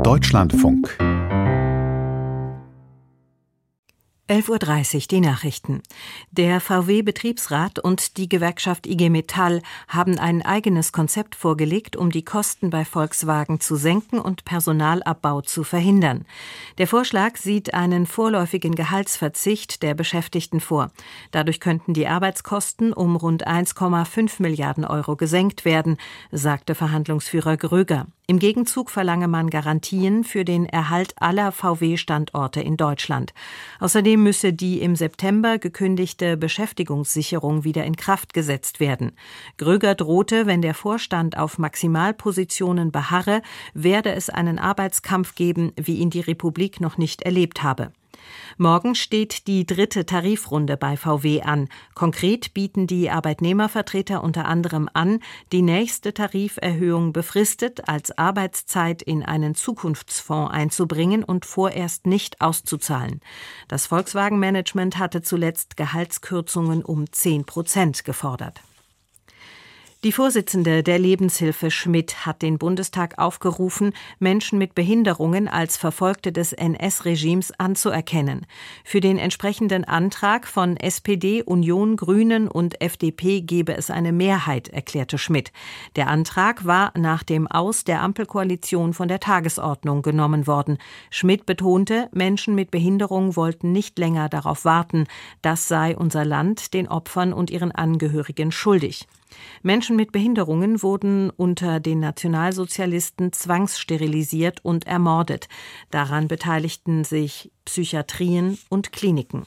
Deutschlandfunk 11:30 Uhr die Nachrichten. Der VW-Betriebsrat und die Gewerkschaft IG Metall haben ein eigenes Konzept vorgelegt, um die Kosten bei Volkswagen zu senken und Personalabbau zu verhindern. Der Vorschlag sieht einen vorläufigen Gehaltsverzicht der Beschäftigten vor. Dadurch könnten die Arbeitskosten um rund 1,5 Milliarden Euro gesenkt werden, sagte Verhandlungsführer Gröger. Im Gegenzug verlange man Garantien für den Erhalt aller VW-Standorte in Deutschland. Außerdem müsse die im September gekündigte Beschäftigungssicherung wieder in Kraft gesetzt werden. Gröger drohte, wenn der Vorstand auf Maximalpositionen beharre, werde es einen Arbeitskampf geben, wie ihn die Republik noch nicht erlebt habe. Morgen steht die 3. Tarifrunde bei VW an. Konkret bieten die Arbeitnehmervertreter unter anderem an, die nächste Tariferhöhung befristet als Arbeitszeit in einen Zukunftsfonds einzubringen und vorerst nicht auszuzahlen. Das Volkswagen-Management hatte zuletzt Gehaltskürzungen um 10% gefordert. Die Vorsitzende der Lebenshilfe Schmidt hat den Bundestag aufgerufen, Menschen mit Behinderungen als Verfolgte des NS-Regimes anzuerkennen. Für den entsprechenden Antrag von SPD, Union, Grünen und FDP gebe es eine Mehrheit, erklärte Schmidt. Der Antrag war nach dem Aus der Ampelkoalition von der Tagesordnung genommen worden. Schmidt betonte, Menschen mit Behinderung wollten nicht länger darauf warten. Das sei unser Land den Opfern und ihren Angehörigen schuldig. Menschen mit Behinderungen wurden unter den Nationalsozialisten zwangssterilisiert und ermordet. Daran beteiligten sich Psychiatrien und Kliniken.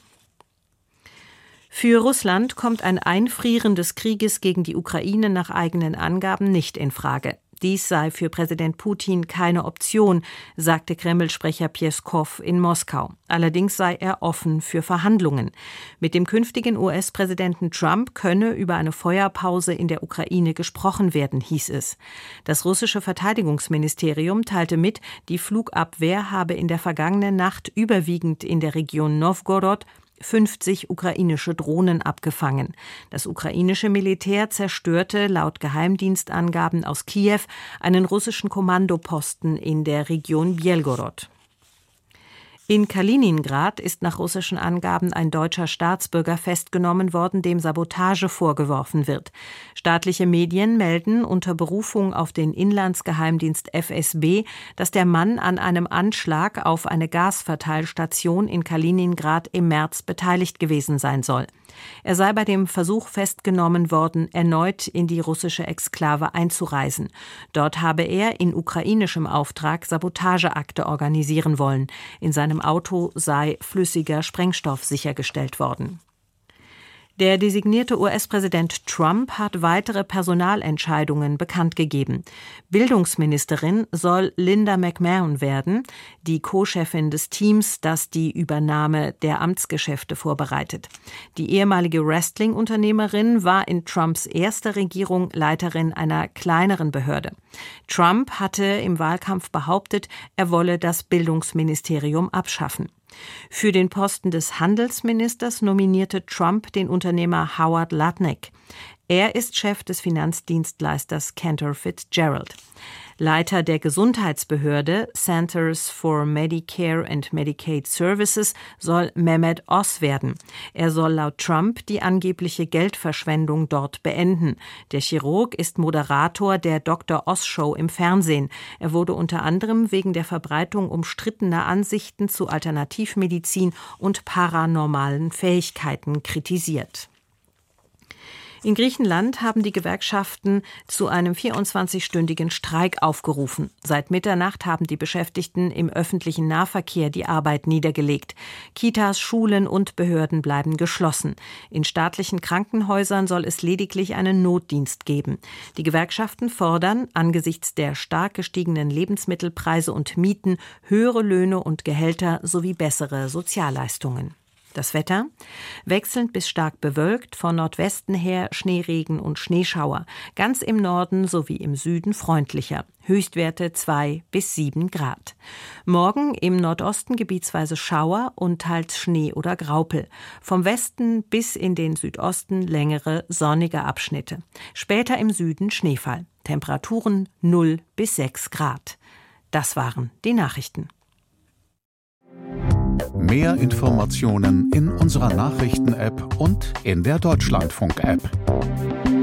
Für Russland kommt ein Einfrieren des Krieges gegen die Ukraine nach eigenen Angaben nicht in Frage. Dies sei für Präsident Putin keine Option, sagte Kreml-Sprecher Pjeskow in Moskau. Allerdings sei er offen für Verhandlungen. Mit dem künftigen US-Präsidenten Trump könne über eine Feuerpause in der Ukraine gesprochen werden, hieß es. Das russische Verteidigungsministerium teilte mit, die Flugabwehr habe in der vergangenen Nacht überwiegend in der Region Nowgorod 50 ukrainische Drohnen abgefangen. Das ukrainische Militär zerstörte laut Geheimdienstangaben aus Kiew einen russischen Kommandoposten in der Region Bjelgorod. In Kaliningrad ist nach russischen Angaben ein deutscher Staatsbürger festgenommen worden, dem Sabotage vorgeworfen wird. Staatliche Medien melden unter Berufung auf den Inlandsgeheimdienst FSB, dass der Mann an einem Anschlag auf eine Gasverteilstation in Kaliningrad im März beteiligt gewesen sein soll. Er sei bei dem Versuch festgenommen worden, erneut in die russische Exklave einzureisen. Dort habe er in ukrainischem Auftrag Sabotageakte organisieren wollen. In seinem Auto sei flüssiger Sprengstoff sichergestellt worden. Der designierte US-Präsident Trump hat weitere Personalentscheidungen bekannt gegeben. Bildungsministerin soll Linda McMahon werden, die Co-Chefin des Teams, das die Übernahme der Amtsgeschäfte vorbereitet. Die ehemalige Wrestling-Unternehmerin war in Trumps erster Regierung Leiterin einer kleineren Behörde. Trump hatte im Wahlkampf behauptet, er wolle das Bildungsministerium abschaffen. Für den Posten des Handelsministers nominierte Trump den Unternehmer Howard Lutnick. Er ist Chef des Finanzdienstleisters Cantor Fitzgerald. Leiter der Gesundheitsbehörde Centers for Medicare and Medicaid Services soll Mehmet Oz werden. Er soll laut Trump die angebliche Geldverschwendung dort beenden. Der Chirurg ist Moderator der Dr. Oz Show im Fernsehen. Er wurde unter anderem wegen der Verbreitung umstrittener Ansichten zu Alternativmedizin und paranormalen Fähigkeiten kritisiert. In Griechenland haben die Gewerkschaften zu einem 24-stündigen Streik aufgerufen. Seit Mitternacht haben die Beschäftigten im öffentlichen Nahverkehr die Arbeit niedergelegt. Kitas, Schulen und Behörden bleiben geschlossen. In staatlichen Krankenhäusern soll es lediglich einen Notdienst geben. Die Gewerkschaften fordern angesichts der stark gestiegenen Lebensmittelpreise und Mieten höhere Löhne und Gehälter sowie bessere Sozialleistungen. Das Wetter? Wechselnd bis stark bewölkt, von Nordwesten her Schneeregen und Schneeschauer. Ganz im Norden sowie im Süden freundlicher. Höchstwerte 2 bis 7 Grad. Morgen im Nordosten gebietsweise Schauer und teils Schnee oder Graupel. Vom Westen bis in den Südosten längere sonnige Abschnitte. Später im Süden Schneefall. Temperaturen 0 bis 6 Grad. Das waren die Nachrichten. Mehr Informationen in unserer Nachrichten-App und in der Deutschlandfunk-App.